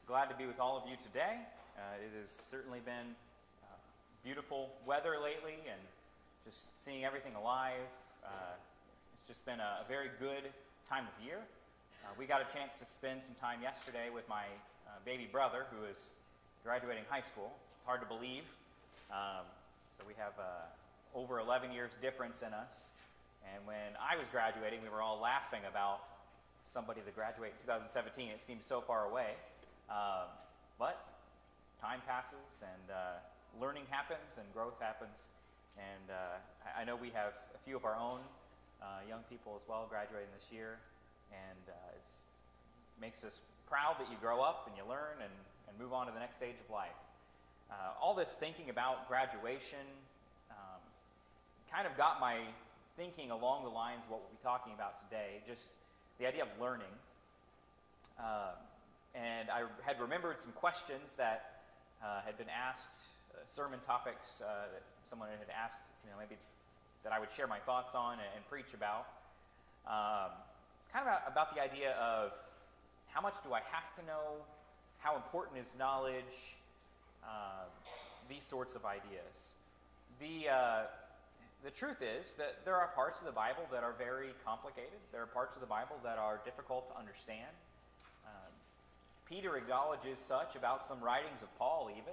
glad to be with all of you today. It has certainly been beautiful weather lately, and just seeing everything alive. It's just been a very good time of year. We got a chance to spend some time yesterday with my baby brother, who is graduating high school. It's hard to believe. So we have over 11 years difference in us. And when I was graduating, we were all laughing about somebody that graduated in 2017. It seems so far away. But time passes, and learning happens, and growth happens. And I know we have a few of our own young people as well graduating this year. And it makes us proud that you grow up and you learn and move on to the next stage of life. All this thinking about graduation kind of got my thinking along the lines of what we'll be talking about today, just the idea of learning. And I had remembered some questions that had been asked, sermon topics that someone had asked, maybe that I would share my thoughts on and preach about. Kind of about the idea of how much do I have to know, how important is knowledge, these sorts of ideas. The truth is that there are parts of the Bible that are very complicated. There are parts of the Bible that are difficult to understand. Peter acknowledges such about some writings of Paul even.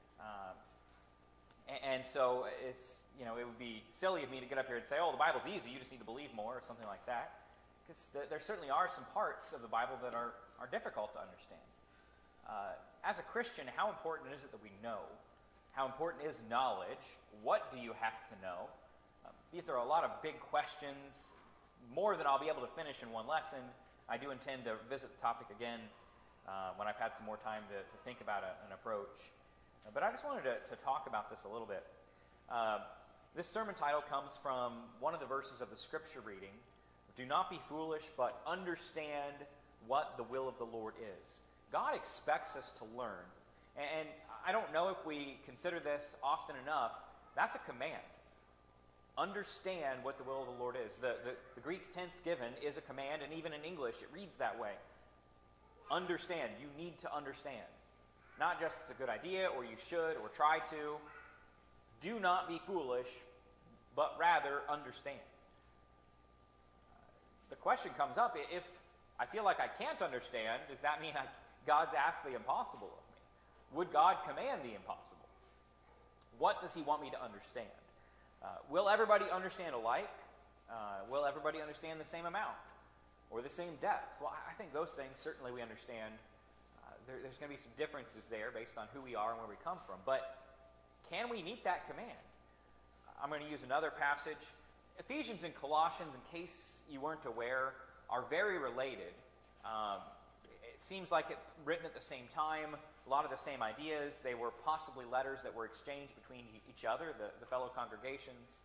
And so it's, it would be silly of me to get up here and say, oh, the Bible's easy, you just need to believe more, or something like that. Because there certainly are some parts of the Bible that are difficult to understand. As a Christian, how important is it that we know? How important is knowledge? What do you have to know? These are a lot of big questions, more than I'll be able to finish in one lesson. I do intend to visit the topic again when I've had some more time to think about an approach. But I just wanted to talk about this a little bit. This sermon title comes from one of the verses of the scripture reading. Do not be foolish, but understand what the will of the Lord is. God expects us to learn. And I don't know if we consider this often enough. That's a command. Understand what the will of the Lord is. The Greek tense given is a command, and even in English it reads that way. Understand. You need to understand. Not just it's a good idea, or you should, or try to. Do not be foolish, but rather understand. The question comes up, if I feel like I can't understand, does that mean God's asked the impossible of me? Would God command the impossible? What does he want me to understand? Will everybody understand alike? Will everybody understand the same amount? Or the same depth? Well, I think those things certainly we understand. There's going to be some differences there based on who we are and where we come from. But can we meet that command? I'm going to use another passage. Ephesians and Colossians, in case you weren't aware, are very related. It seems like it's written at the same time, a lot of the same ideas. They were possibly letters that were exchanged between each other, the fellow congregations.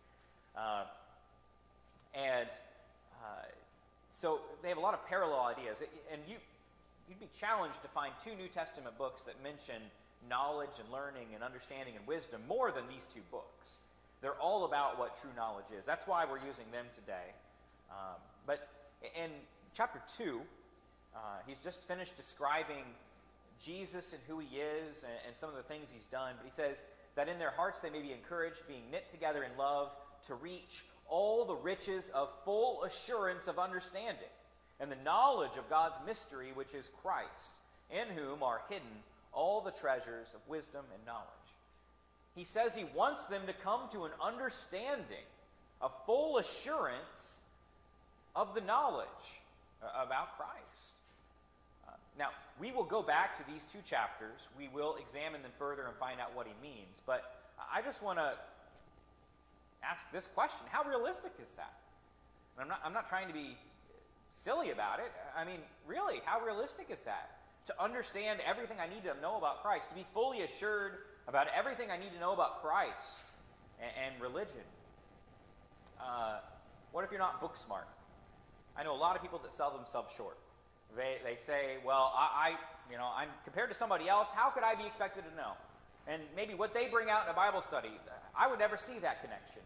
So they have a lot of parallel ideas. And you'd be challenged to find two New Testament books that mention knowledge and learning and understanding and wisdom more than these two books. They're all about what true knowledge is. That's why we're using them today. But in chapter 2, he's just finished describing Jesus and who he is and some of the things he's done. But he says that in their hearts they may be encouraged, being knit together in love, to reach all the riches of full assurance of understanding and the knowledge of God's mystery, which is Christ, in whom are hidden all the treasures of wisdom and knowledge. He says he wants them to come to an understanding, a full assurance of the knowledge about Christ. Now, we will go back to these two chapters. We will examine them further and find out what he means. But I just want to ask this question. How realistic is that? And I'm not trying to be silly about it. I mean, really, how realistic is that? To understand everything I need to know about Christ, to be fully assured about everything I need to know about Christ and religion. What if you're not book smart? I know a lot of people that sell themselves short. They say, well, I'm compared to somebody else, how could I be expected to know? And maybe what they bring out in a Bible study, I would never see that connection.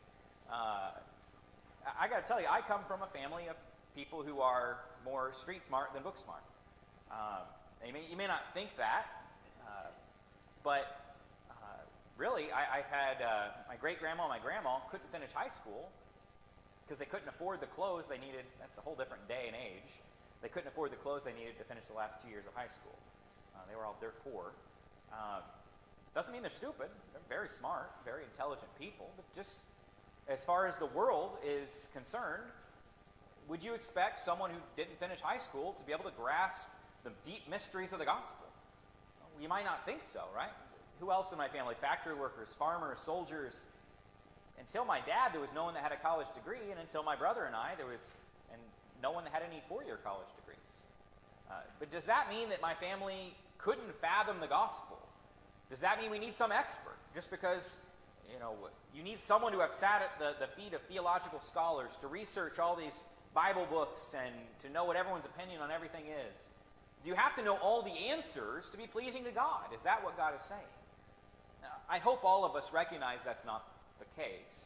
I got to tell you, I come from a family of people who are more street smart than book smart. you may not think that, but really, I've had my great-grandma and my grandma couldn't finish high school because they couldn't afford the clothes they needed. That's a whole different day and age. They couldn't afford the clothes they needed to finish the last 2 years of high school. They were all dirt poor. Doesn't mean they're stupid. They're very smart, very intelligent people. But just as far as the world is concerned, would you expect someone who didn't finish high school to be able to grasp the deep mysteries of the gospel? Well, you might not think so, right? Who else in my family? Factory workers, farmers, soldiers. Until my dad, there was no one that had a college degree, and until my brother and I, there was no one that had any four-year college degrees. But does that mean that my family couldn't fathom the gospel? Does that mean we need some expert? Just because, you need someone to have sat at the feet of theological scholars to research all these Bible books and to know what everyone's opinion on everything is. Do you have to know all the answers to be pleasing to God? Is that what God is saying? Now, I hope all of us recognize that's not the case.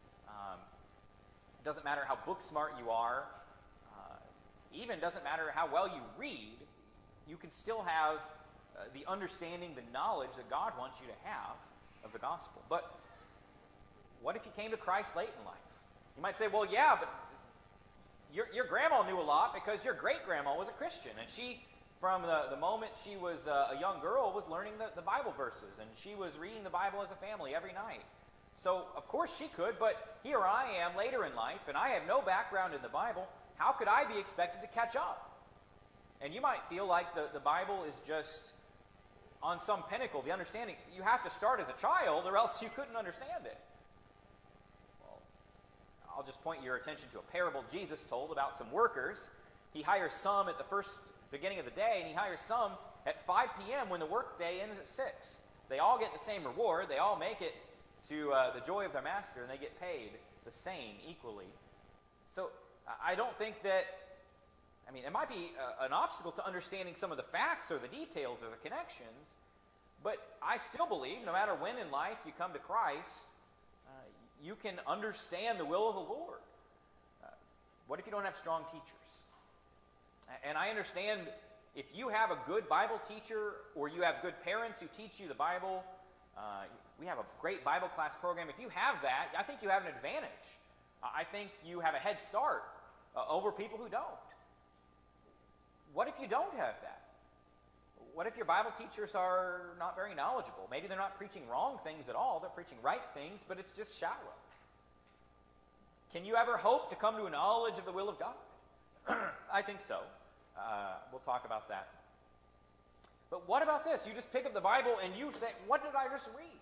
It doesn't matter how book smart you are. Even doesn't matter how well you read. You can still have the understanding, the knowledge that God wants you to have of the gospel. But what if you came to Christ late in life? You might say, well, yeah, but your grandma knew a lot because your great-grandma was a Christian, and she, from the moment she was a young girl, was learning the Bible verses, and she was reading the Bible as a family every night. So, of course she could, but here I am later in life, and I have no background in the Bible. How could I be expected to catch up? And you might feel like the Bible is just on some pinnacle, the understanding. You have to start as a child, or else you couldn't understand it. Well, I'll just point your attention to a parable Jesus told about some workers. He hires some at the beginning of the day, and he hires some at 5 p.m. when the work day ends at 6. They all get the same reward. They all make it to the joy of their master, and they get paid the same equally. So I don't think that, it might be an obstacle to understanding some of the facts or the details or the connections, but I still believe no matter when in life you come to Christ, you can understand the will of the Lord. What if you don't have strong teachers? And I understand if you have a good Bible teacher or you have good parents who teach you the Bible, we have a great Bible class program. If you have that, I think you have an advantage. I think you have a head start over people who don't. What if you don't have that? What if your Bible teachers are not very knowledgeable? Maybe they're not preaching wrong things at all. They're preaching right things, but it's just shallow. Can you ever hope to come to a knowledge of the will of God? I think so. We'll talk about that. But what about this? You just pick up the Bible and you say, what did I just read?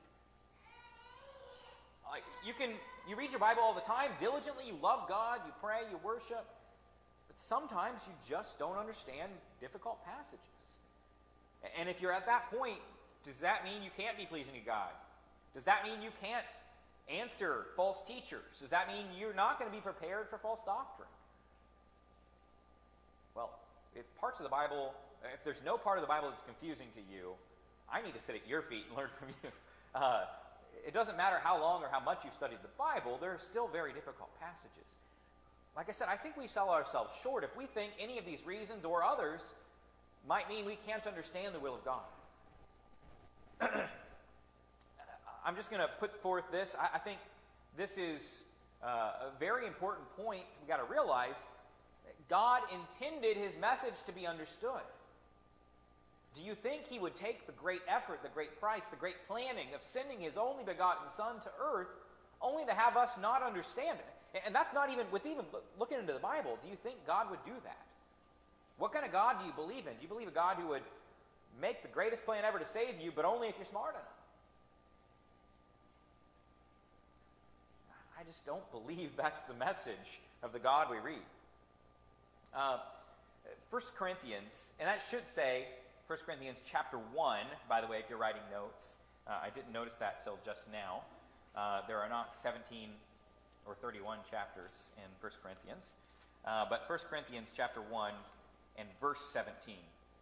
You read your Bible all the time, diligently, you love God, you pray, you worship, but sometimes you just don't understand difficult passages. And if you're at that point, does that mean you can't be pleasing to God? Does that mean you can't answer false teachers? Does that mean you're not going to be prepared for false doctrine? Well, if there's no part of the Bible that's confusing to you, I need to sit at your feet and learn from you. It doesn't matter how long or how much you've studied the Bible, there are still very difficult passages. Like I said, I think we sell ourselves short if we think any of these reasons or others might mean we can't understand the will of God. I'm just going to put forth this. I think this is a very important point we've got to realize. God intended his message to be understood. Do you think he would take the great effort, the great price, the great planning of sending his only begotten Son to earth only to have us not understand it? And that's not even, with even looking into the Bible, do you think God would do that? What kind of God do you believe in? Do you believe a God who would make the greatest plan ever to save you, but only if you're smart enough? I just don't believe that's the message of the God we read. 1 Corinthians, and that should say 1 Corinthians chapter 1, by the way, if you're writing notes. I didn't notice that till just now. There are not 17 or 31 chapters in 1 Corinthians. But 1 Corinthians chapter 1 and verse 17.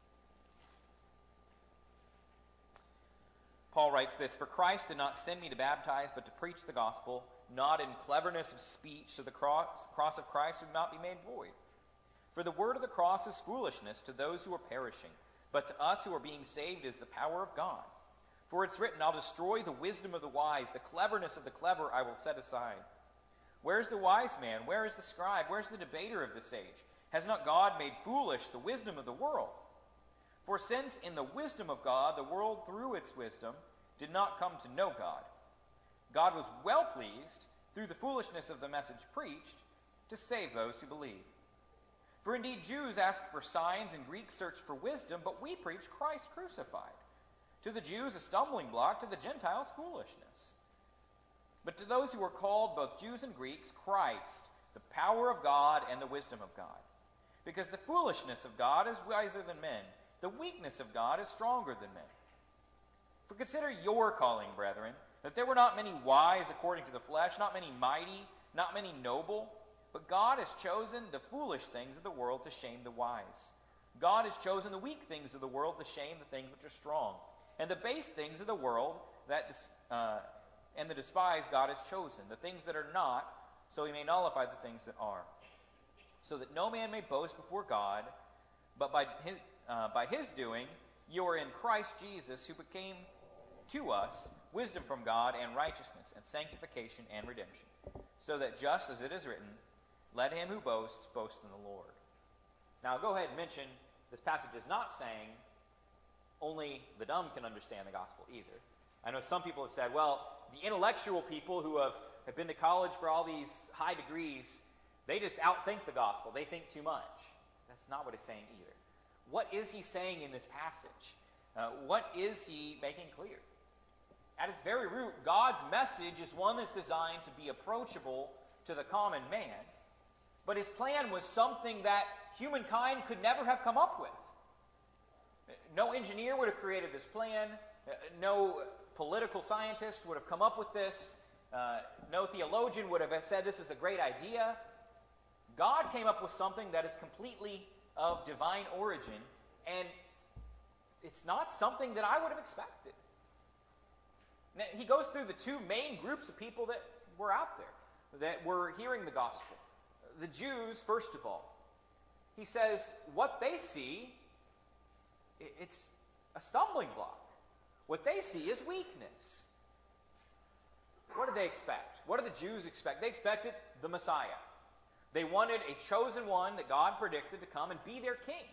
Paul writes this, "For Christ did not send me to baptize, but to preach the gospel, not in cleverness of speech, so the cross of Christ would not be made void. For the word of the cross is foolishness to those who are perishing, but to us who are being saved is the power of God. For it's written, I'll destroy the wisdom of the wise, the cleverness of the clever I will set aside. Where's the wise man? Where is the scribe? Where's the debater of this age? Has not God made foolish the wisdom of the world? For since in the wisdom of God, the world through its wisdom did not come to know God, God was well pleased, through the foolishness of the message preached, to save those who believe. For indeed Jews ask for signs and Greeks search for wisdom, but we preach Christ crucified. To the Jews a stumbling block, to the Gentiles foolishness. But to those who are called, both Jews and Greeks, Christ, the power of God and the wisdom of God. Because the foolishness of God is wiser than men, the weakness of God is stronger than men. For consider your calling, brethren, that there were not many wise according to the flesh, not many mighty, not many noble, but God has chosen the foolish things of the world to shame the wise. God has chosen the weak things of the world to shame the things which are strong. And the base things of the world and the despised God has chosen, the things that are not, so he may nullify the things that are. So that no man may boast before God, but by his doing you are in Christ Jesus, who became to us wisdom from God and righteousness and sanctification and redemption. So that just as it is written, let him who boasts boast in the Lord. Now go ahead and mention this passage is not saying only the dumb can understand the gospel either. I know some people have said, well, the intellectual people who have been to college for all these high degrees, they just outthink the gospel. They think too much. That's not what it's saying either. What is he saying in this passage? What is he making clear? At its very root, God's message is one that's designed to be approachable to the common man, but his plan was something that humankind could never have come up with. No engineer would have created this plan. No political scientist would have come up with this. No theologian would have said this is a great idea. God came up with something that is completely of divine origin, and it's not something that I would have expected. Now, he goes through the two main groups of people that were out there, that were hearing the gospel. The Jews, first of all. He says what they see, it's a stumbling block. What they see is weakness. What did they expect? What did the Jews expect? They expected the Messiah. They wanted a chosen one that God predicted to come and be their king.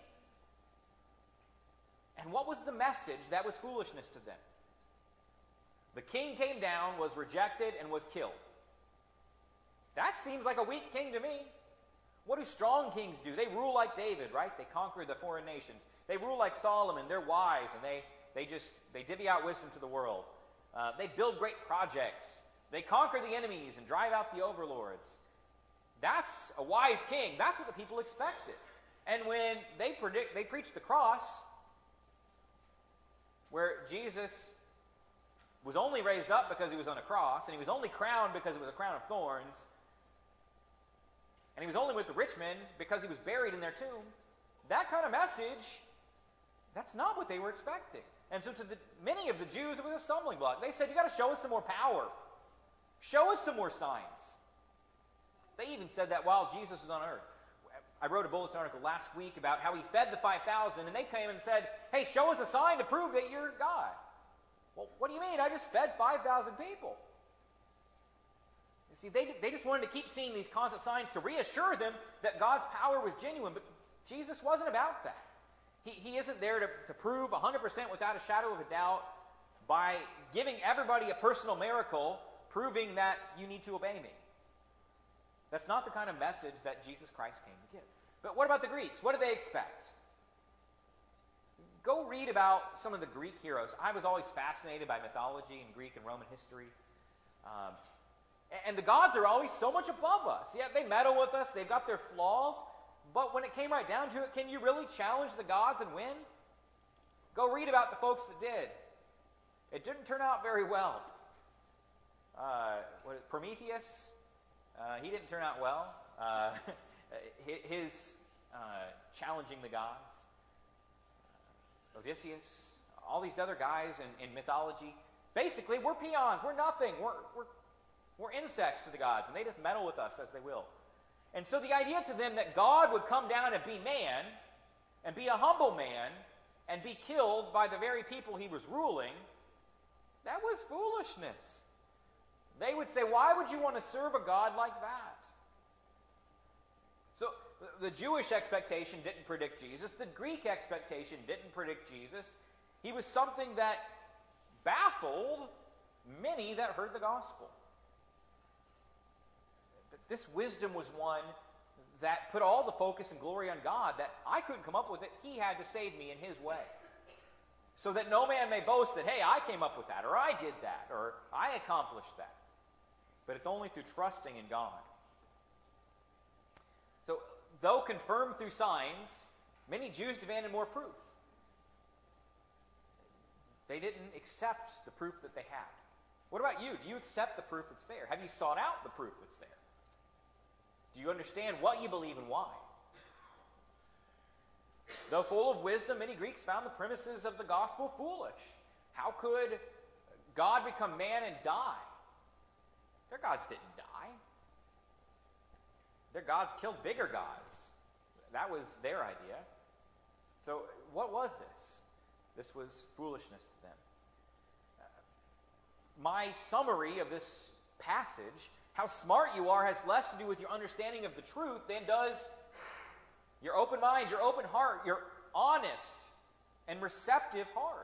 And what was the message that was foolishness to them? The king came down, was rejected, and was killed. That seems like a weak king to me. What do strong kings do? They rule like David, right? They conquer the foreign nations. They rule like Solomon. They're wise, and they divvy out wisdom to the world. They build great projects. They conquer the enemies and drive out the overlords. That's a wise king. That's what the people expected. And when they preach the cross, where Jesus was only raised up because he was on a cross, and he was only crowned because it was a crown of thorns, and he was only with the rich men because he was buried in their tomb, that kind of message, that's not what they were expecting. And so to many of the Jews, it was a stumbling block. They said, you got to show us some more power. Show us some more signs. They even said that while Jesus was on earth. I wrote a bulletin article last week about how he fed the 5,000, and they came and said, hey, show us a sign to prove that you're God. Well, what do you mean? I just fed 5,000 people. You see, they just wanted to keep seeing these constant signs to reassure them that God's power was genuine, but Jesus wasn't about that. He isn't there to prove 100% without a shadow of a doubt by giving everybody a personal miracle, proving that you need to obey me. That's not the kind of message that Jesus Christ came to give. But what about the Greeks? What did they expect? Go read about some of the Greek heroes. I was always fascinated by mythology and Greek and Roman history. And the gods are always so much above us. Yeah, they meddle with us. They've got their flaws. But when it came right down to it, can you really challenge the gods and win? Go read about the folks that did. It didn't turn out very well. Prometheus, he didn't turn out well. His challenging the gods. Odysseus, all these other guys in mythology. Basically, we're peons. We're nothing. We're insects to the gods, and they just meddle with us as they will. And so the idea to them that God would come down and be man, and be a humble man, and be killed by the very people he was ruling, that was foolishness. They would say, why would you want to serve a God like that? So the Jewish expectation didn't predict Jesus. The Greek expectation didn't predict Jesus. He was something that baffled many that heard the gospel. But this wisdom was one that put all the focus and glory on God, that I couldn't come up with it. He had to save me in his way. So that no man may boast that, hey, I came up with that, or I did that, or I accomplished that. But it's only through trusting in God. So, though confirmed through signs, many Jews demanded more proof. They didn't accept the proof that they had. What about you? Do you accept the proof that's there? Have you sought out the proof that's there? Do you understand what you believe and why? Though full of wisdom, many Greeks found the premises of the gospel foolish. How could God become man and die? Their gods didn't die. Their gods killed bigger gods. That was their idea. So what was this? This was foolishness to them. My summary of this passage, how smart you are, has less to do with your understanding of the truth than does your open mind, your open heart, your honest and receptive heart.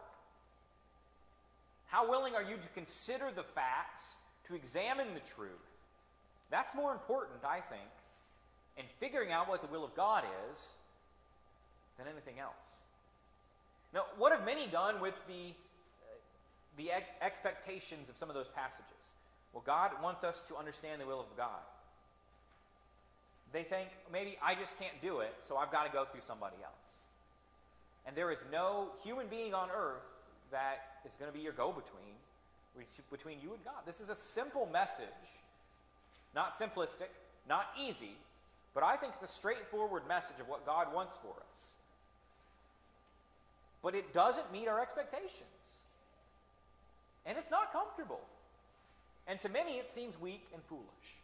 How willing are you to consider the facts, to examine the truth? That's more important, I think, in figuring out what the will of God is than anything else. Now, what have many done with the expectations of some of those passages? Well, God wants us to understand the will of God. They think, maybe I just can't do it, so I've got to go through somebody else. And there is no human being on earth that is going to be your go-between between you and God. This is a simple message, not simplistic, not easy, but I think it's a straightforward message of what God wants for us. But it doesn't meet our expectations. And it's not comfortable. And to many it seems weak and foolish.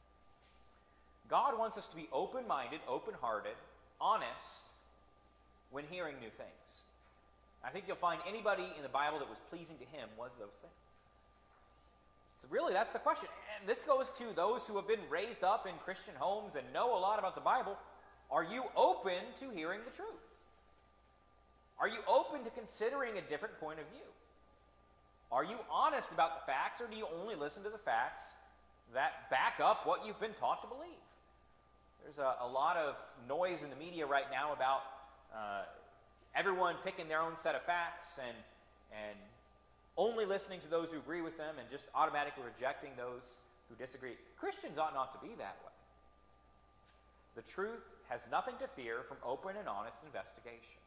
God wants us to be open-minded, open-hearted, honest when hearing new things. I think you'll find anybody in the Bible that was pleasing to him was those things. So really, that's the question. And this goes to those who have been raised up in Christian homes and know a lot about the Bible. Are you open to hearing the truth? Are you open to considering a different point of view? Are you honest about the facts, or do you only listen to the facts that back up what you've been taught to believe? There's a lot of noise in the media right now about everyone picking their own set of facts and only listening to those who agree with them and just automatically rejecting those who disagree. Christians ought not to be that way. The truth has nothing to fear from open and honest investigation.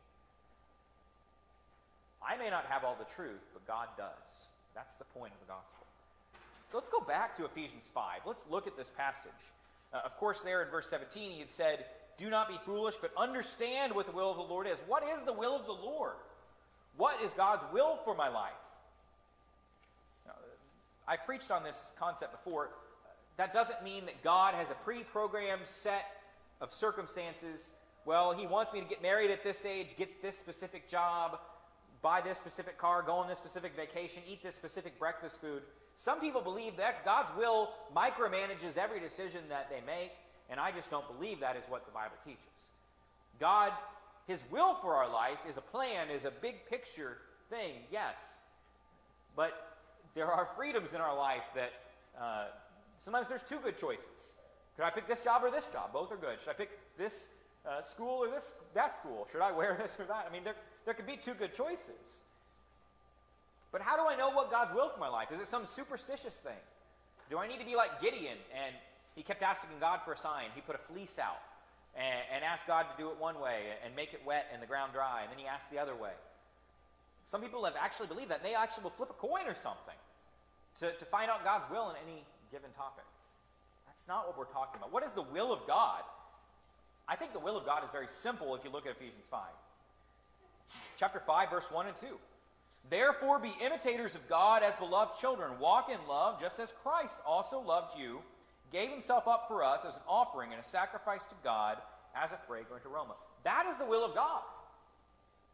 I may not have all the truth, but God does. That's the point of the gospel. So let's go back to Ephesians 5. Let's look at this passage. Of course, there in verse 17, he had said, do not be foolish, but understand what the will of the Lord is. What is the will of the Lord? What is God's will for my life? Now, I've preached on this concept before. That doesn't mean that God has a pre-programmed set of circumstances. Well, he wants me to get married at this age, get this specific job, buy this specific car, go on this specific vacation, eat this specific breakfast food. Some people believe that God's will micromanages every decision that they make, and I just don't believe that is what the Bible teaches. God, his will for our life is a plan, is a big picture thing, yes. But there are freedoms in our life that sometimes there's two good choices. Could I pick this job or this job? Both are good. Should I pick this school or that school? Should I wear this or that? I mean, there could be two good choices. But how do I know what God's will for my life? Is it some superstitious thing? Do I need to be like Gideon? And he kept asking God for a sign. He put a fleece out and asked God to do it one way and make it wet and the ground dry. And then he asked the other way. Some people have actually believed that. And they actually will flip a coin or something to find out God's will in any given topic. That's not what we're talking about. What is the will of God? I think the will of God is very simple if you look at Ephesians 5. Chapter 5, verse 1 and 2. Therefore be imitators of God as beloved children. Walk in love just as Christ also loved you, gave himself up for us as an offering and a sacrifice to God as a fragrant aroma. That is the will of God.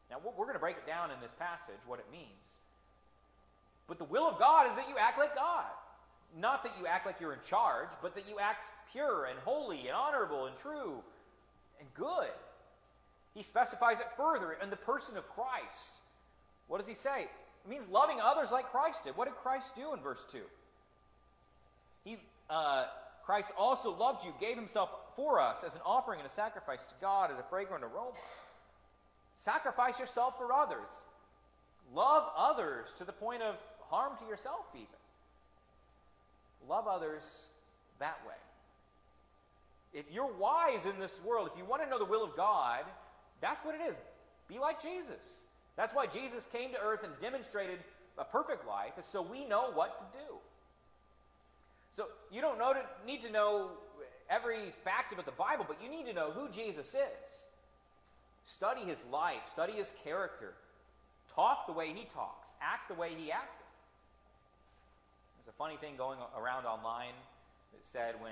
Now, we're going to break it down in this passage, what it means. But the will of God is that you act like God. Not that you act like you're in charge, but that you act pure and holy and honorable and true and good. He specifies it further in the person of Christ. What does he say? It means loving others like Christ did. What did Christ do in verse 2? Christ also loved you, gave himself for us as an offering and a sacrifice to God as a fragrant aroma. Sacrifice yourself for others. Love others to the point of harm to yourself even. Love others that way. If you're wise in this world, if you want to know the will of God, that's what it is. Be like Jesus. That's why Jesus came to earth and demonstrated a perfect life, is so we know what to do. So you don't need to know every fact about the Bible, but you need to know who Jesus is. Study his life, study his character, talk the way he talks, act the way he acted. There's a funny thing going around online that said when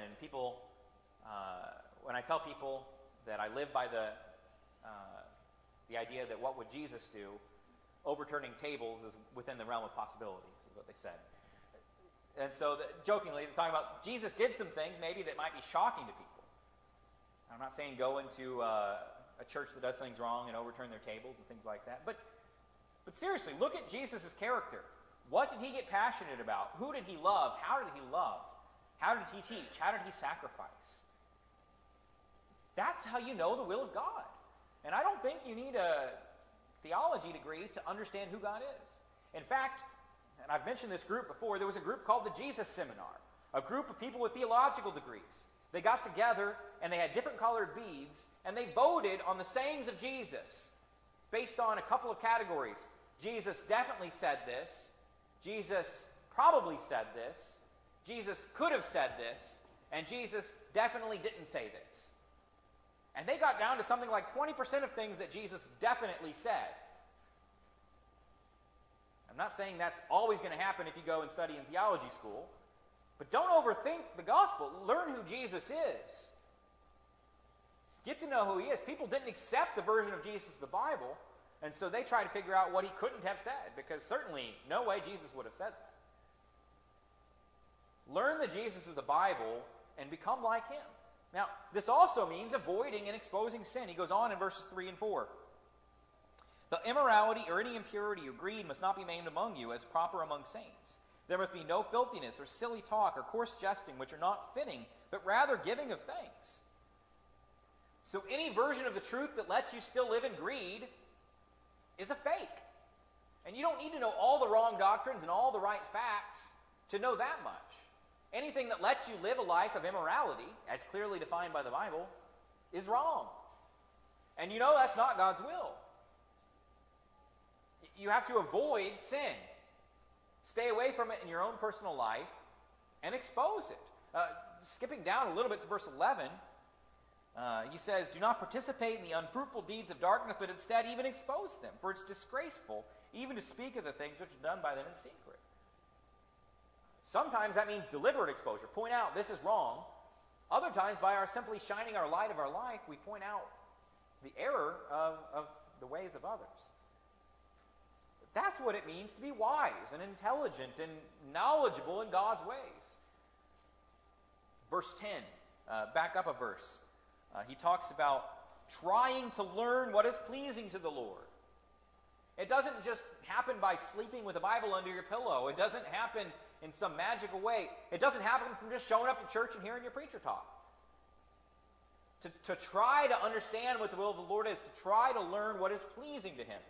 I tell people that I live by the idea that what would Jesus do, overturning tables is within the realm of possibilities, is what they said. And so, jokingly, they're talking about Jesus did some things maybe that might be shocking to people. I'm not saying go into a church that does things wrong and overturn their tables and things like that. But seriously, look at Jesus' character. What did he get passionate about? Who did he love? How did he love? How did he teach? How did he sacrifice? That's how you know the will of God. And I don't think you need a theology degree to understand who God is. In fact, and I've mentioned this group before, there was a group called the Jesus Seminar, a group of people with theological degrees. They got together and they had different colored beads and they voted on the sayings of Jesus based on a couple of categories. Jesus definitely said this. Jesus probably said this. Jesus could have said this. And Jesus definitely didn't say this. And they got down to something like 20% of things that Jesus definitely said. I'm not saying that's always going to happen if you go and study in theology school, but don't overthink the gospel. Learn who Jesus is. Get to know who he is. People didn't accept the version of Jesus of the Bible, and so they tried to figure out what he couldn't have said, because certainly no way Jesus would have said that. Learn the Jesus of the Bible and become like him. Now, this also means avoiding and exposing sin. He goes on in verses 3 and 4. The immorality or any impurity or greed must not be named among you as proper among saints. There must be no filthiness or silly talk or coarse jesting, which are not fitting, but rather giving of thanks. So any version of the truth that lets you still live in greed is a fake. And you don't need to know all the wrong doctrines and all the right facts to know that much. Anything that lets you live a life of immorality, as clearly defined by the Bible, is wrong. And you know that's not God's will. You have to avoid sin. Stay away from it in your own personal life and expose it. Skipping down a little bit to verse 11, he says, do not participate in the unfruitful deeds of darkness, but instead even expose them, for it's disgraceful even to speak of the things which are done by them in secret. Sometimes that means deliberate exposure. Point out this is wrong. Other times, by our simply shining our light of our life, we point out the error of the ways of others. That's what it means to be wise and intelligent and knowledgeable in God's ways. Verse 10, back up a verse. He talks about trying to learn what is pleasing to the Lord. It doesn't just happen by sleeping with a Bible under your pillow. It doesn't happen in some magical way. It doesn't happen from just showing up to church and hearing your preacher talk. To try to understand what the will of the Lord is, to try to learn what is pleasing to him.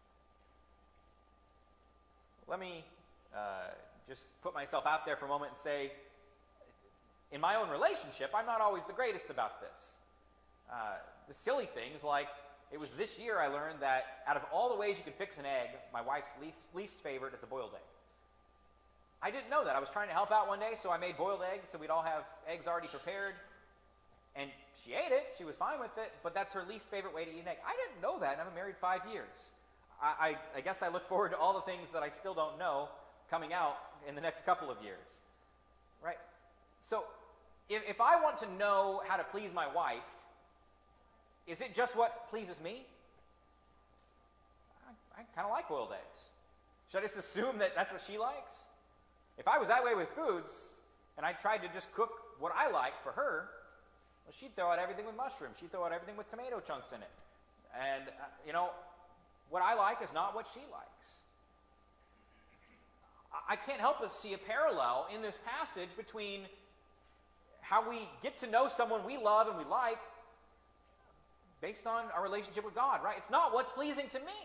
Let me just put myself out there for a moment and say, in my own relationship, I'm not always the greatest about this. The silly things, like it was this year I learned that out of all the ways you could fix an egg, my wife's least favorite is a boiled egg. I didn't know that. I was trying to help out one day, so I made boiled eggs, so we'd all have eggs already prepared. And she ate it. She was fine with it, but that's her least favorite way to eat an egg. I didn't know that, and I've been married 5 years. I guess I look forward to all the things that I still don't know coming out in the next couple of years. Right? So, if I want to know how to please my wife, is it just what pleases me? I kind of like boiled eggs. Should I just assume that that's what she likes? If I was that way with foods, and I tried to just cook what I like for her, well, she'd throw out everything with mushrooms. She'd throw out everything with tomato chunks in it. And, what I like is not what she likes. I can't help but see a parallel in this passage between how we get to know someone we love and we like based on our relationship with God, right? It's not what's pleasing to me.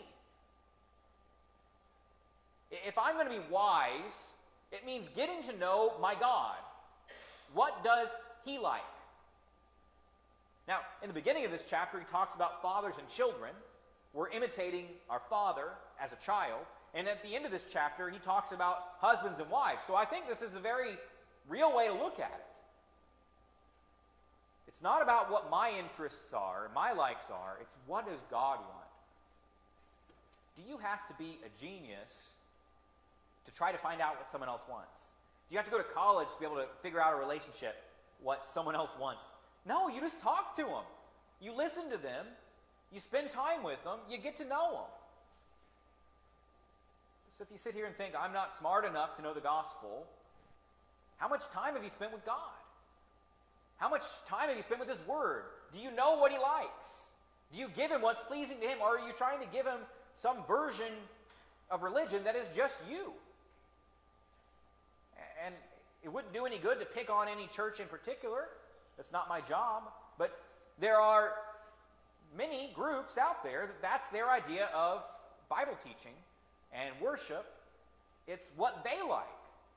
If I'm going to be wise, it means getting to know my God. What does He like? Now, in the beginning of this chapter, he talks about fathers and children. We're imitating our father as a child. And at the end of this chapter, he talks about husbands and wives. So I think this is a very real way to look at it. It's not about what my interests are, my likes are. It's what does God want? Do you have to be a genius to try to find out what someone else wants? Do you have to go to college to be able to figure out a relationship, what someone else wants? No, you just talk to them. You listen to them. You spend time with them. You get to know them. So if you sit here and think, I'm not smart enough to know the gospel, how much time have you spent with God? How much time have you spent with His Word? Do you know what He likes? Do you give Him what's pleasing to Him, or are you trying to give Him some version of religion that is just you? And it wouldn't do any good to pick on any church in particular. That's not my job. But there are many groups out there that's their idea of Bible teaching and worship. It's what they like.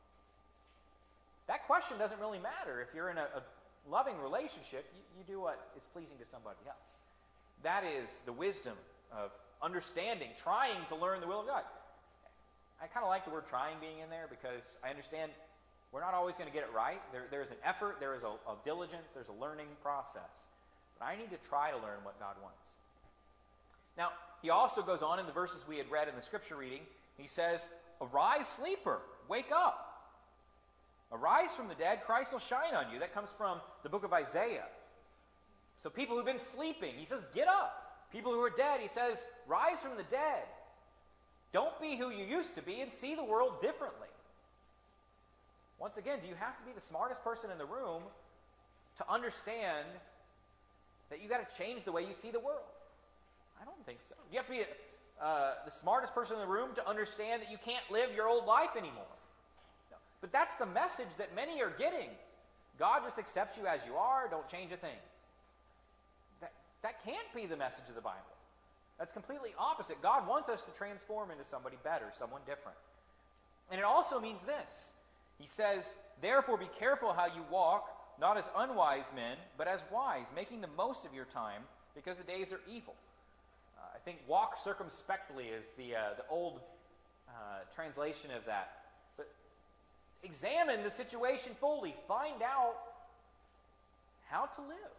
That question doesn't really matter. If you're in a loving relationship, you do what is pleasing to somebody else. That is the wisdom of understanding, trying to learn the will of God. I kind of like the word trying being in there because I understand we're not always going to get it right. There's an effort, there is a diligence, there's a learning process. But I need to try to learn what God wants. Now, he also goes on in the verses we had read in the scripture reading. He says, "Arise, sleeper, wake up. Arise from the dead, Christ will shine on you." That comes from the book of Isaiah. So people who've been sleeping, he says, get up. People who are dead, he says, rise from the dead. Don't be who you used to be and see the world differently. Once again, do you have to be the smartest person in the room to understand that you got to change the way you see the world? I don't think so. Do you have to be the smartest person in the room to understand that you can't live your old life anymore? No. But that's the message that many are getting. God just accepts you as you are. Don't change a thing. That can't be the message of the Bible. That's completely opposite. God wants us to transform into somebody better, someone different. And it also means this. He says, "Therefore be careful how you walk, not as unwise men, but as wise, making the most of your time, because the days are evil." I think "walk circumspectly" is the old translation of that. But examine the situation fully. Find out how to live.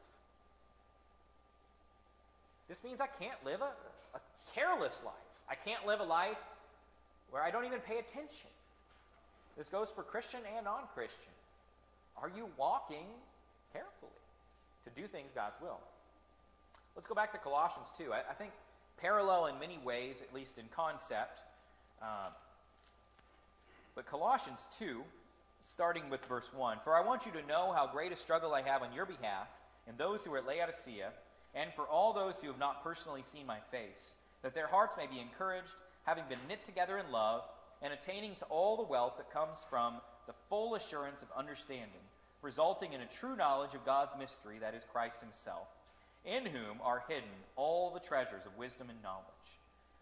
This means I can't live a careless life. I can't live a life where I don't even pay attention. This goes for Christian and non-Christian. Are you walking carefully to do things God's will? Let's go back to Colossians 2. I think parallel in many ways, at least in concept. But Colossians 2, starting with verse 1. "For I want you to know how great a struggle I have on your behalf and those who are at Laodicea, and for all those who have not personally seen my face, that their hearts may be encouraged, having been knit together in love, and attaining to all the wealth that comes from the full assurance of understanding, resulting in a true knowledge of God's mystery, that is Christ Himself, in whom are hidden all the treasures of wisdom and knowledge."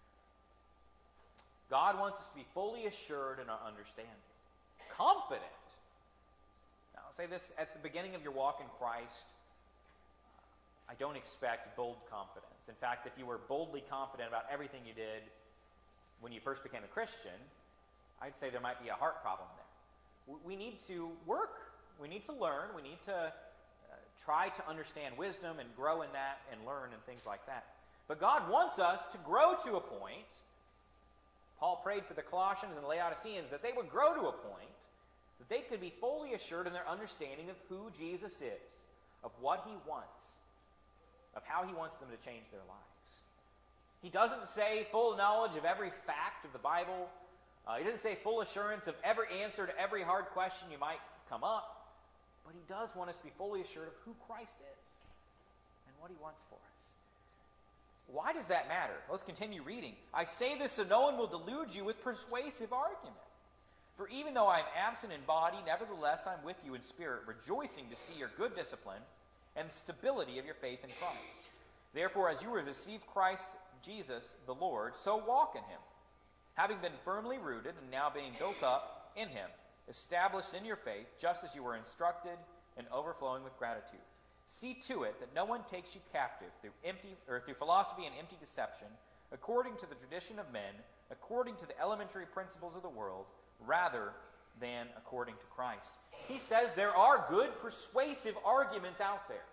God wants us to be fully assured in our understanding. Confident. Now, I'll say this at the beginning of your walk in Christ. I don't expect bold confidence. In fact, if you were boldly confident about everything you did when you first became a Christian, I'd say there might be a heart problem there. We need to work. We need to learn. We need to try to understand wisdom and grow in that and learn and things like that. But God wants us to grow to a point. Paul prayed for the Colossians and the Laodiceans that they would grow to a point that they could be fully assured in their understanding of who Jesus is, of what He wants, of how He wants them to change their lives. He doesn't say full knowledge of every fact of the Bible. He doesn't say full assurance of every answer to every hard question you might come up. But he does want us to be fully assured of who Christ is and what he wants for us. Why does that matter? Let's continue reading. I say this so no one will delude you with persuasive argument. For even though I am absent in body, nevertheless I am with you in spirit, rejoicing to see your good discipline and the stability of your faith in Christ. Therefore, as you have received Christ Jesus the Lord, so walk in him, having been firmly rooted and now being built up in him, established in your faith, just as you were instructed and overflowing with gratitude. See to it that no one takes you captive through philosophy and empty deception, according to the tradition of men, according to the elementary principles of the world, rather than according to Christ. He says there are good, persuasive arguments out there.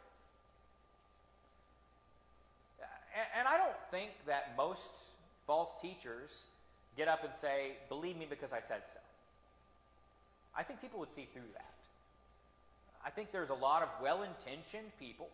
And I don't think that most false teachers get up and say, believe me because I said so. I think people would see through that. I think there's a lot of well-intentioned people.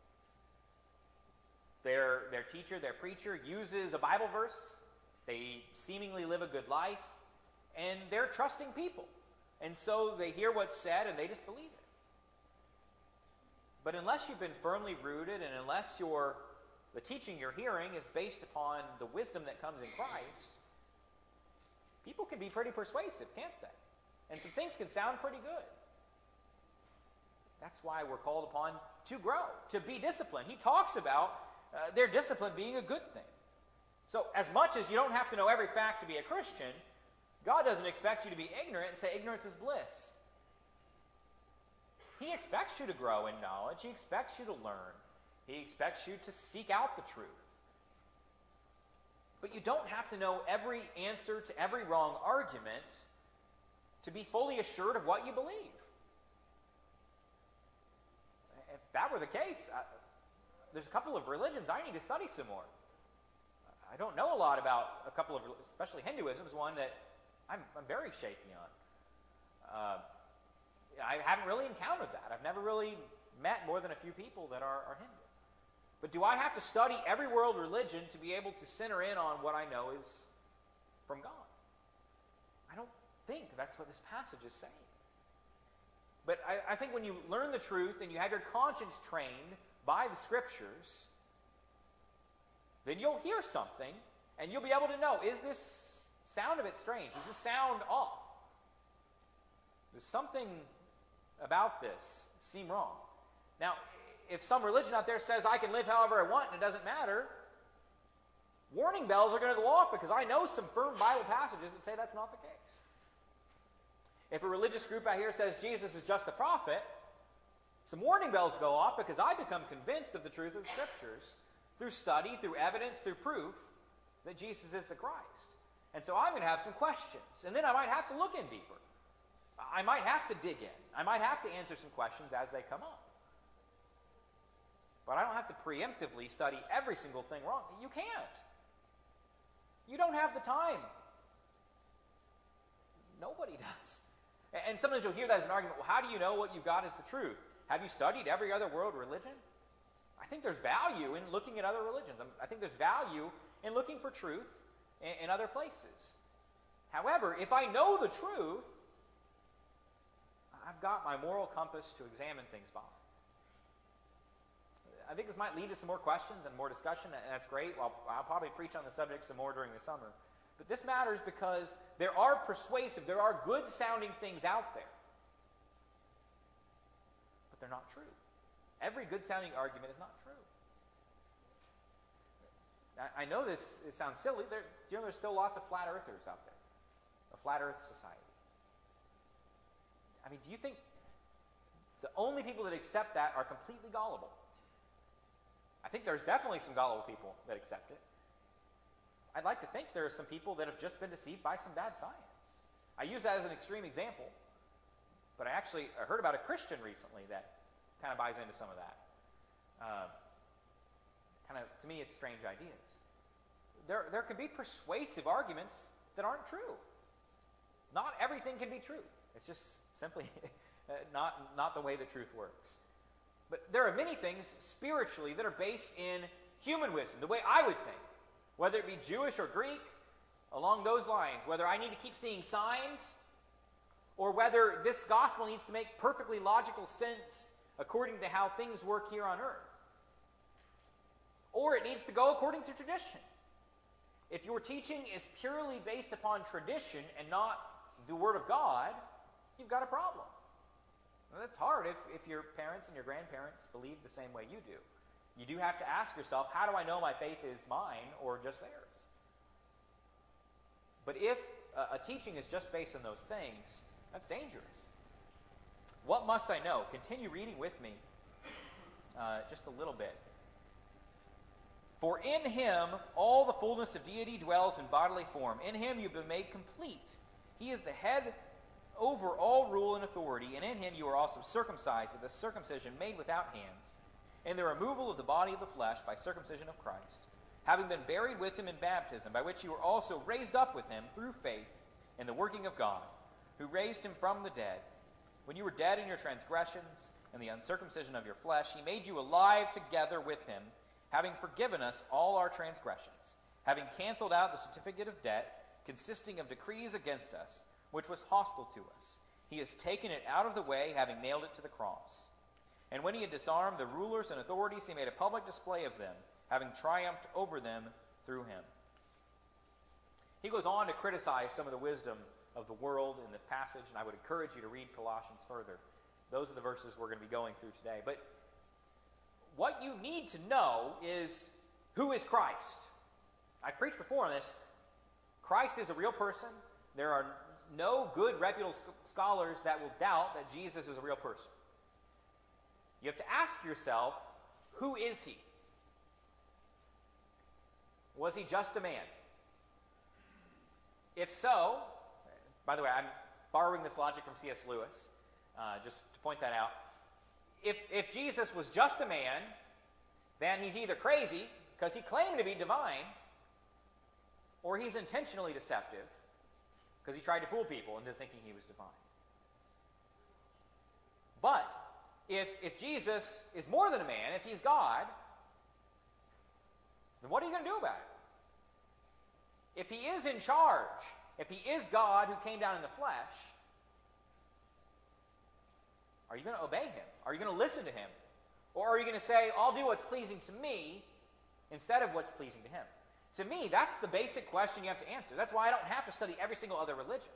Their teacher, their preacher uses a Bible verse. They seemingly live a good life. And they're trusting people. And so they hear what's said and they just believe it. But unless you've been firmly rooted and unless the teaching you're hearing is based upon the wisdom that comes in Christ, people can be pretty persuasive, can't they? And some things can sound pretty good. That's why we're called upon to grow, to be disciplined. He talks about their discipline being a good thing. So as much as you don't have to know every fact to be a Christian, God doesn't expect you to be ignorant and say ignorance is bliss. He expects you to grow in knowledge. He expects you to learn. He expects you to seek out the truth. But you don't have to know every answer to every wrong argument to be fully assured of what you believe. If that were the case, there's a couple of religions I need to study some more. I don't know a lot about a couple of, especially Hinduism is one that I'm very shaky on. I haven't really encountered that. I've never really met more than a few people that are Hindu. But do I have to study every world religion to be able to center in on what I know is from God? I don't think that's what this passage is saying. But I think when you learn the truth and you have your conscience trained by the Scriptures, then you'll hear something and you'll be able to know, is this sound a bit strange? Does this sound off? Does something about this seem wrong? Now, if some religion out there says I can live however I want and it doesn't matter, warning bells are going to go off because I know some firm Bible passages that say that's not the case. If a religious group out here says Jesus is just a prophet, some warning bells go off because I become convinced of the truth of the Scriptures through study, through evidence, through proof that Jesus is the Christ. And so I'm going to have some questions. And then I might have to look in deeper. I might have to dig in. I might have to answer some questions as they come up. But I don't have to preemptively study every single thing wrong. You can't. You don't have the time. Nobody does. And sometimes you'll hear that as an argument. Well, how do you know what you've got is the truth? Have you studied every other world religion? I think there's value in looking at other religions. I think there's value in looking for truth in other places. However, if I know the truth, I've got my moral compass to examine things by. I think this might lead to some more questions and more discussion, and that's great. Well, I'll probably preach on the subject some more during the summer. But this matters because there are persuasive, there are good-sounding things out there. But they're not true. Every good-sounding argument is not true. I know this sounds silly. There's still lots of flat earthers out there. A flat earth society. I mean, do you think the only people that accept that are completely gullible? I think there's definitely some gullible people that accept it. I'd like to think there are some people that have just been deceived by some bad science. I use that as an extreme example, but I heard about a Christian recently that kind of buys into some of that. To me, it's strange ideas. There can be persuasive arguments that aren't true. Not everything can be true. It's just simply not the way the truth works. But there are many things spiritually that are based in human wisdom, the way I would think. whether it be Jewish or Greek, along those lines, whether I need to keep seeing signs, or whether this gospel needs to make perfectly logical sense according to how things work here on earth. Or it needs to go according to tradition. If your teaching is purely based upon tradition and not the Word of God, you've got a problem. Well, that's hard if your parents and your grandparents believe the same way you do. You do have to ask yourself, how do I know my faith is mine or just theirs? But if a teaching is just based on those things, that's dangerous. What must I know? Continue reading with me just a little bit. For in him all the fullness of deity dwells in bodily form. In him you've been made complete. He is the head over all rule and authority, and in him you are also circumcised with a circumcision made without hands, in the removal of the body of the flesh by circumcision of Christ, having been buried with him in baptism, by which you were also raised up with him through faith in the working of God, who raised him from the dead. When you were dead in your transgressions and the uncircumcision of your flesh, he made you alive together with him, having forgiven us all our transgressions, having canceled out the certificate of debt consisting of decrees against us, which was hostile to us. He has taken it out of the way, having nailed it to the cross. And when he had disarmed the rulers and authorities, he made a public display of them, having triumphed over them through him. He goes on to criticize some of the wisdom of the world in the passage, and I would encourage you to read Colossians further. Those are the verses we're going to be going through today. But what you need to know is, who is Christ? I preached before on this. Christ is a real person. There are no good, reputable scholars that will doubt that Jesus is a real person. You have to ask yourself, who is he? Was he just a man? If so, by the way, I'm borrowing this logic from C.S. Lewis, just to point that out. If Jesus was just a man, then he's either crazy, because he claimed to be divine, or he's intentionally deceptive, because he tried to fool people into thinking he was divine. But if Jesus is more than a man, if he's God, then what are you going to do about it? If he is in charge, if he is God who came down in the flesh, are you going to obey him? Are you going to listen to him? Or are you going to say, I'll do what's pleasing to me instead of what's pleasing to him? To me, that's the basic question you have to answer. That's why I don't have to study every single other religion.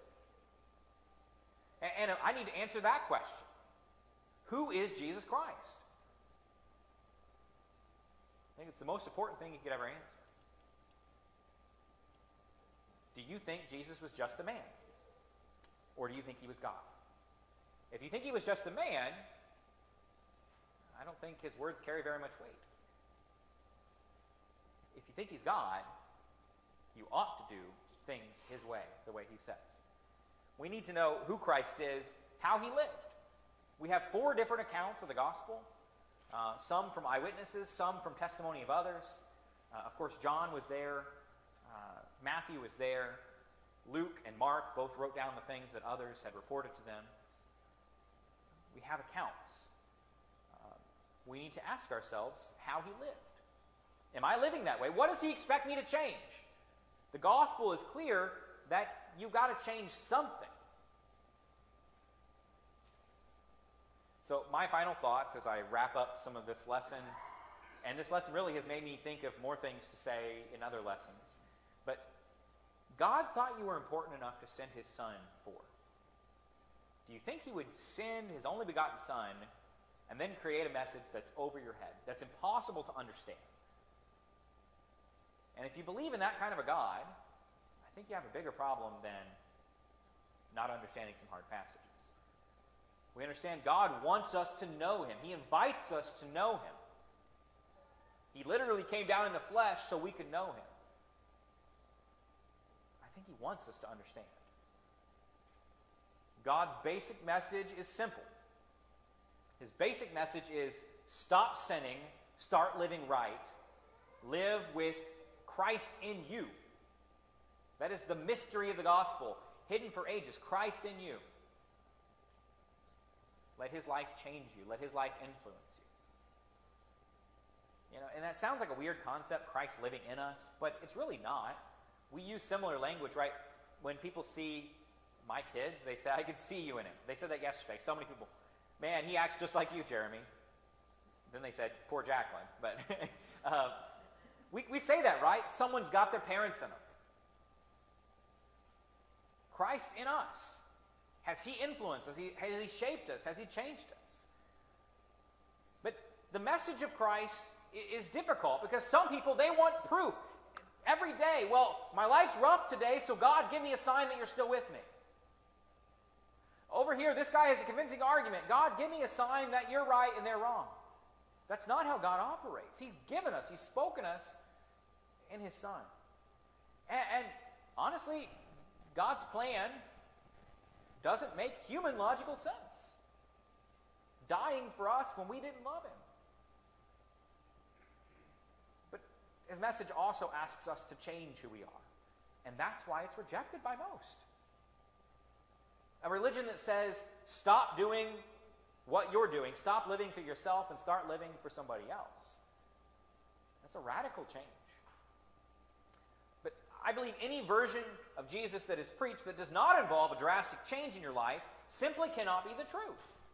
And I need to answer that question. Who is Jesus Christ? I think it's the most important thing you could ever answer. Do you think Jesus was just a man? Or do you think he was God? If you think he was just a man, I don't think his words carry very much weight. If you think he's God, you ought to do things his way, the way he says. We need to know who Christ is, how he lived. We have 4 different accounts of the gospel, some from eyewitnesses, some from testimony of others. Of course, John was there. Matthew was there. Luke and Mark both wrote down the things that others had reported to them. We have accounts. We need to ask ourselves how he lived. Am I living that way? What does he expect me to change? The gospel is clear that you've got to change something. So my final thoughts as I wrap up some of this lesson, and this lesson really has made me think of more things to say in other lessons, but God thought you were important enough to send his son for. Do you think he would send his only begotten son and then create a message that's over your head, that's impossible to understand? And if you believe in that kind of a God, I think you have a bigger problem than not understanding some hard passages. We understand God wants us to know him. He invites us to know him. He literally came down in the flesh so we could know him. I think he wants us to understand. God's basic message is simple. His basic message is stop sinning, start living right, live with Christ in you. That is the mystery of the gospel, hidden for ages. Christ in you. Let his life change you. Let his life influence you. And that sounds like a weird concept, Christ living in us, but it's really not. We use similar language, right? When people see my kids, they say, I can see you in him. They said that yesterday. So many people, man, he acts just like you, Jeremy. Then they said, poor Jacqueline. But we say that, right? Someone's got their parents in them. Christ in us. Has he influenced us? Has he shaped us? Has he changed us? But the message of Christ is difficult because some people, they want proof. Every day, well, my life's rough today, so God, give me a sign that you're still with me. Over here, this guy has a convincing argument. God, give me a sign that you're right and they're wrong. That's not how God operates. He's given us, he's spoken us in his Son. And honestly, God's plan doesn't make human logical sense. Dying for us when we didn't love him. But his message also asks us to change who we are. And that's why it's rejected by most. A religion that says, stop doing what you're doing, stop living for yourself and start living for somebody else. That's a radical change. But I believe any version of Jesus that is preached that does not involve a drastic change in your life simply cannot be the truth.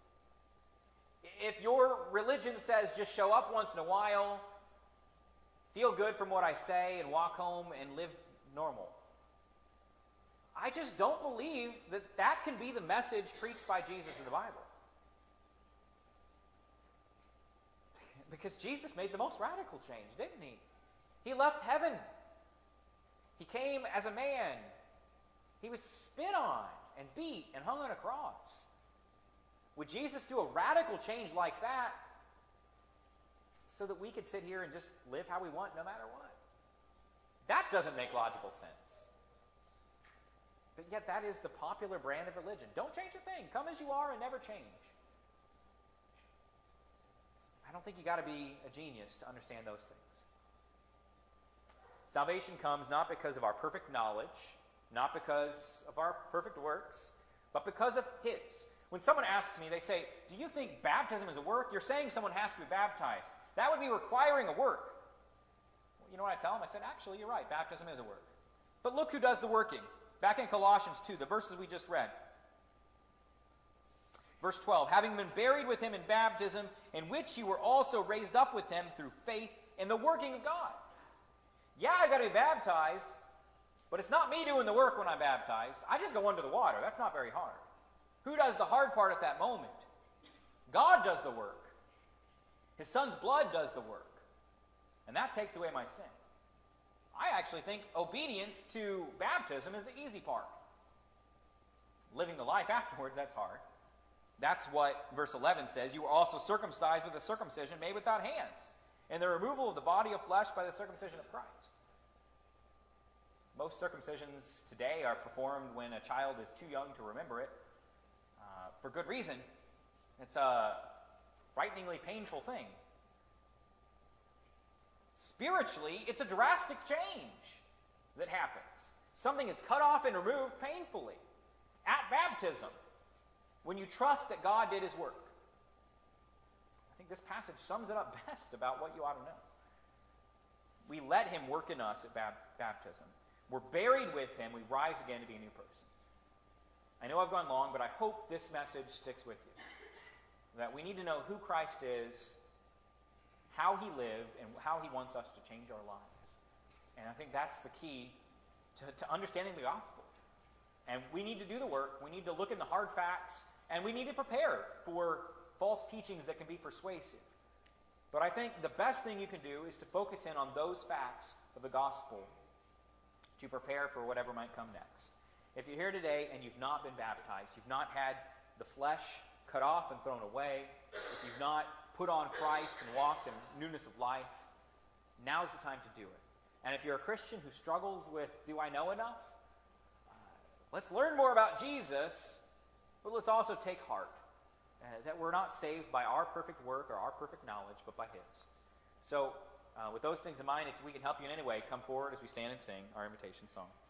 If your religion says just show up once in a while, feel good from what I say, and walk home and live normal, I just don't believe that that can be the message preached by Jesus in the Bible. Because Jesus made the most radical change, didn't he? He left heaven. He came as a man. He was spit on and beat and hung on a cross. Would Jesus do a radical change like that so that we could sit here and just live how we want no matter what? That doesn't make logical sense. But yet that is the popular brand of religion. Don't change a thing. Come as you are and never change. I don't think you got to be a genius to understand those things. Salvation comes not because of our perfect knowledge, not because of our perfect works, but because of his. When someone asks me, they say, do you think baptism is a work? You're saying someone has to be baptized. That would be requiring a work. Well, you know what I tell them? I said, actually, you're right. Baptism is a work. But look who does the working. Back in Colossians 2, the verses we just read. Verse 12, having been buried with him in baptism, in which you were also raised up with him through faith in the working of God. Yeah, I've got to be baptized, but it's not me doing the work when I'm baptized. I just go under the water. That's not very hard. Who does the hard part at that moment? God does the work. His Son's blood does the work. And that takes away my sin. I actually think obedience to baptism is the easy part. Living the life afterwards, that's hard. That's what verse 11 says. You were also circumcised with a circumcision made without hands, and the removal of the body of flesh by the circumcision of Christ. Most circumcisions today are performed when a child is too young to remember it, for good reason. It's a frighteningly painful thing. Spiritually, it's a drastic change that happens. Something is cut off and removed painfully at baptism when you trust that God did his work. I think this passage sums it up best about what you ought to know. We let him work in us at baptism. We're buried with him. We rise again to be a new person. I know I've gone long, but I hope this message sticks with you. That we need to know who Christ is, how he lived, and how he wants us to change our lives. And I think that's the key to understanding the gospel. And we need to do the work. We need to look in the hard facts. And we need to prepare for false teachings that can be persuasive. But I think the best thing you can do is to focus in on those facts of the gospel to prepare for whatever might come next. If you're here today and you've not been baptized, you've not had the flesh cut off and thrown away, if you've not put on Christ and walked in newness of life, now's the time to do it. And if you're a Christian who struggles with, do I know enough? Let's learn more about Jesus, but let's also take heart that we're not saved by our perfect work or our perfect knowledge, but by his. So, with those things in mind, if we can help you in any way, come forward as we stand and sing our invitation song.